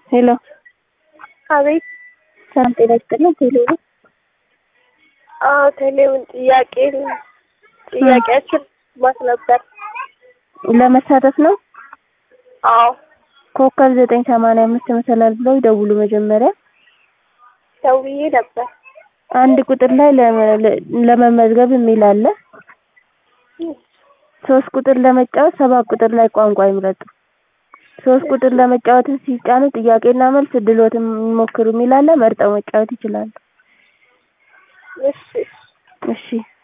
ሄሎ አቤት። ሰላም ጤና ይስጥልኝ። ቴሌቪዥን ቴሌውን ጥያቄያችን ማት ነበር? ለመሳተፍ ነው። አዎ ኮከብ 985 መሰላል ብለው ይደውሉ። መጀመሪያ ደውዬ ነበር። አንድ ቁጥር ላይ ለመመዝገብ የሚል አለ። 3 ቁጥር ለመጫወት 7 ቁጥር ላይ ቋንቋ ይምረጡ። 3 ቁጥር ለመጫወት ሲጫኑ ጥያቄና መልስ እድሎትን ይሞክሩ የሚል አለ። መርጠው መጫወት ይችላሉ። እሺ እሺ